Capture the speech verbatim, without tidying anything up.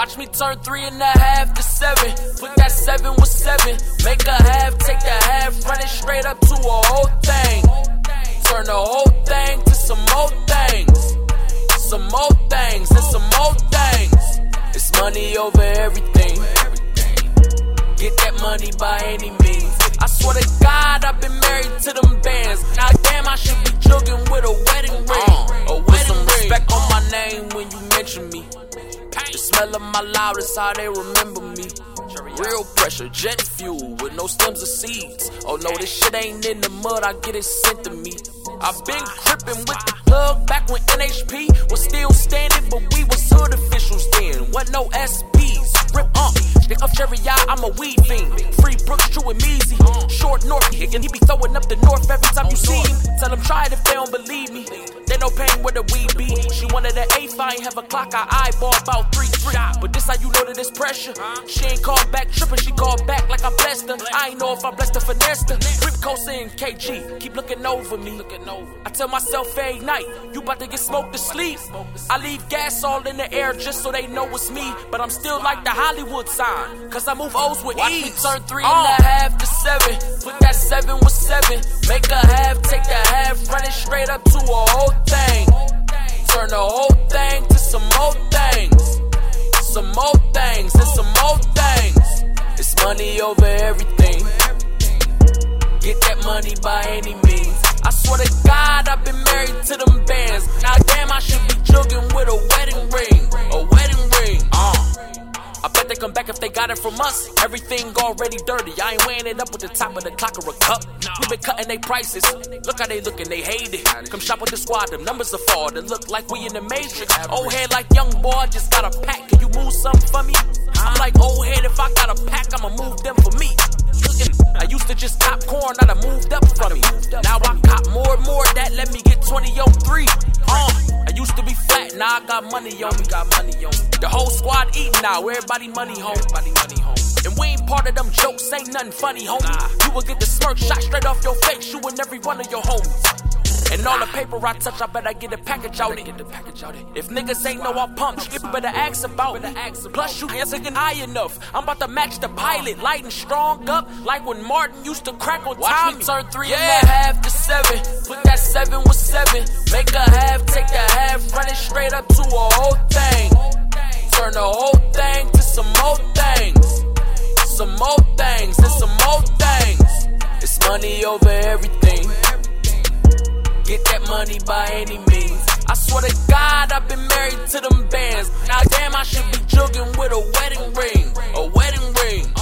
Watch me turn three and a half to seven. Put that seven with seven. Make a half, take the half, run it straight up to a whole thing. Turn the whole thing to some more things. Some more things and some more things. It's money over everything. Get that money by any means. I swear to God, I've been married to them bands. Now damn, I should be jogging with a wedding ring. Uh, a wedding ring. Respect on my name when you mention me. The smell of my loud is how they remember me. Real pressure, jet fuel with no stems or seeds. Oh no, this shit ain't in the mud, I get it sent to me. I've been crippin' with the plug back when N H P was still standing, but we was hood officials then. Wasn't no S Ps. Rip up, stick up cherry eye, I'm a weed fiend. Free Brooks, True and Measy. Short North, and he be throwing up the north every time you see him. Tell him try it if they don't believe me. They no pain where the weed be. She wanted an eighth, I ain't have a clock, I eyeball about three three. But this how you know that it's pressure. She ain't called back trippin', she called back like I blessed her. I ain't know if I blessed her finesse her. Rip Costa and K G, keep looking over me. I tell myself every night, you about to get smoked to sleep. I leave gas all in the air just so they know it's me. But I'm still like the Hollywood sign, cause I move O's with Watch ease. Me turn three and a half to seven. Put that seven with seven. Make a half, take the half, run it straight up to a whole thing. Turn the whole thing to some more things. Some more things and some more things. It's money over everything. Get that money by any means. I swear to God, I've been married to them bands. Now damn, I should be jogging with a wedding ring. A wedding ring. Uh. I bet they come back if they got it from us. Everything already dirty. I ain't weighing it up with the top of the clock or a cup. We been cutting they prices. Look how they looking, they hate it. Come shop with the squad, them numbers are fall. They look like we in the Matrix. Old head like young boy, just got a pack. Can you move something for me? I'm like old head, if I got a pack, I'ma move them for me. I used to just cop corn, now I moved up from me. Now I cop more and more, that let me get twenty oh three. Uh, I used to be flat, now I got money on me, got money on me. The whole squad eating now, everybody money home, everybody money home. And we ain't part of them jokes, ain't nothing funny, homie. Nah. You will get the smirk shot straight off your face, you and every one of your homies. And all the paper I touch, I better get a package out it. If niggas ain't know I pump, you better ask about me. Plus you ain't high enough. I'm about to match the pilot, light and strong up, like when Martin used to crack on Tommy. Watch me turn three yeah. and a half to seven. Put that seven with seven. Make a half, take the half, run it straight up to a whole thing. Turn the whole thing to some more things. Some more things and some more things. It's money over everything. Get that money by any means. I swear to God, I've been married to them bands. Now damn, I should be jogging with a wedding ring. A wedding ring.